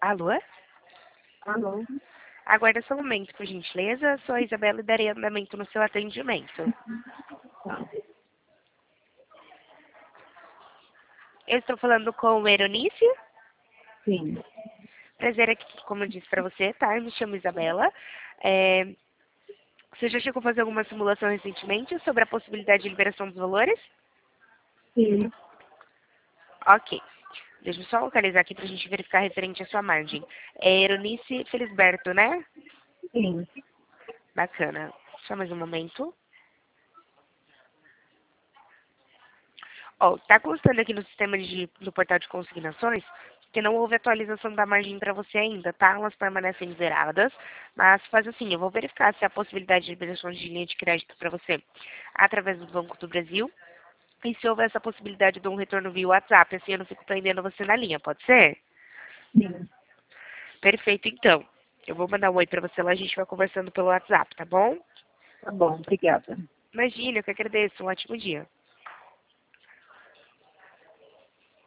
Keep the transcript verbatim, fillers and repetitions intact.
Alô? Alô? Aguarda só um momento, por gentileza. Sou a Isabela e darei andamento no seu atendimento. Eu estou falando com o Eronice. Sim. Prazer aqui, como eu disse para você, tá? Eu me chamo Isabela. É, Você já chegou a fazer alguma simulação recentemente sobre a possibilidade de liberação dos valores? Sim. Ok. Deixa eu só localizar aqui para a gente verificar referente à sua margem. É Eronice Felisberto, né? Sim. Bacana. Só mais um momento. Ó, tá constando aqui no sistema de, no portal de consignações que não houve atualização da margem para você ainda, tá? Elas permanecem zeradas, mas faz assim, eu vou verificar se há possibilidade de liberação de linha de crédito para você através do Banco do Brasil e se houver essa possibilidade de um retorno via WhatsApp, assim eu não fico prendendo você na linha, pode ser? Sim. Perfeito, então. Eu vou mandar um oi para você lá, a gente vai conversando pelo WhatsApp, tá bom? Tá bom, obrigada. Imagina, eu que agradeço. Um ótimo dia.